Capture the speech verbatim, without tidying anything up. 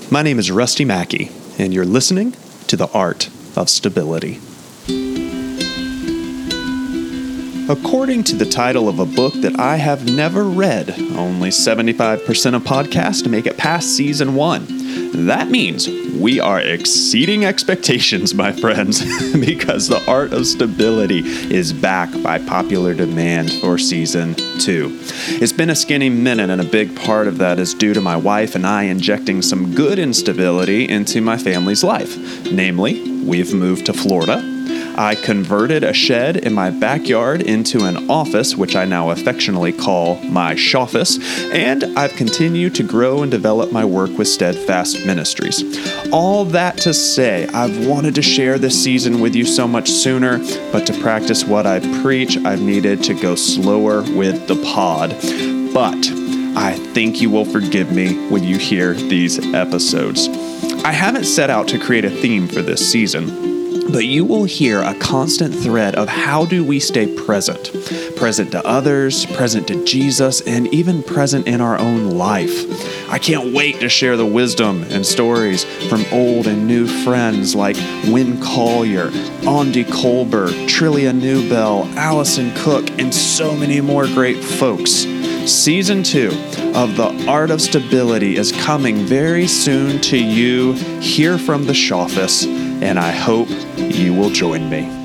My name is Rusty Mackey, and you're listening to The Art of Stability. According to the title of a book that I have never read, only seventy-five percent of podcasts make it past season one. That means we are exceeding expectations, my friends, because The Art of Stability is back by popular demand for season two. It's been a skinny minute, and a big part of that is due to my wife and I injecting some good instability into my family's life. Namely, we've moved to Florida. I converted a shed in my backyard into an office, which I now affectionately call my shoffice, and I've continued to grow and develop my work with Steadfast Ministries. All that to say, I've wanted to share this season with you so much sooner, but to practice what I preach, I've needed to go slower with the pod. But I think you will forgive me when you hear these episodes. I haven't set out to create a theme for this season, but you will hear a constant thread of how do we stay present. Present to others, present to Jesus, and even present in our own life. I can't wait to share the wisdom and stories from old and new friends like Wynn Collier, Andy Colbert, Trillia Newbell, Allison Cook, and so many more great folks. Season two of The Art of Stability is coming very soon to you here from the Shoffice, and I hope you will join me.